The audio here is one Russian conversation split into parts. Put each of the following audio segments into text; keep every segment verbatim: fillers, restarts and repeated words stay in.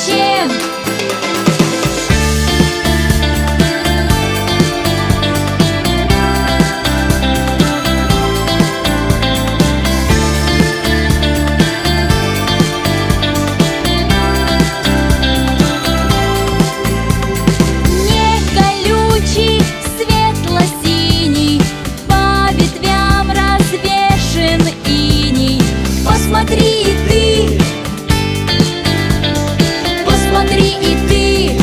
зачем? Посмотри и ты, посмотри и ты,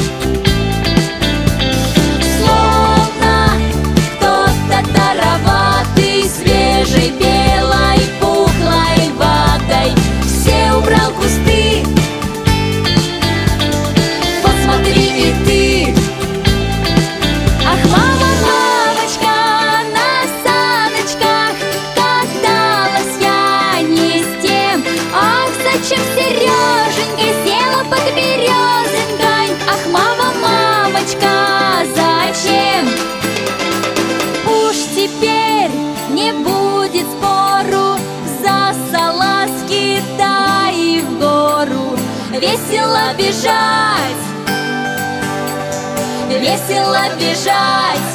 словно кто-то тароватый, свежей белой пухлой ватой все убрал кусты. Посмотри и ты. Ах, мама, мамочка, на саночках каталась я не с тем. Ах, зачем Сереженька села под березонькой? Ах, мама, мамочка, зачем? Уж теперь не будет спору, за салазки да и в гору. Весело бежать, весело бежать.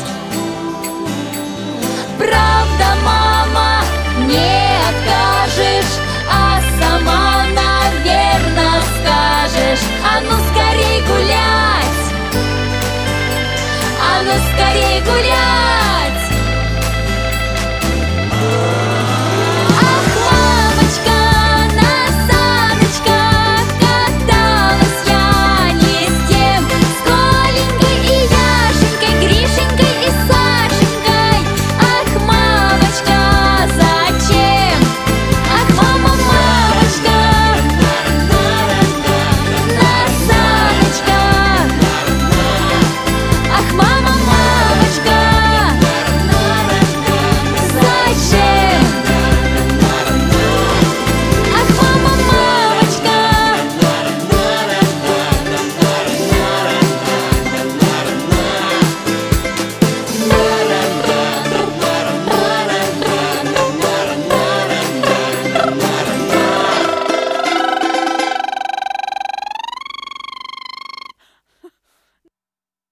Правда, мама, не откажешь, а сама, наверно, скажешь: а ну скорей гулять, а ну скорей гулять.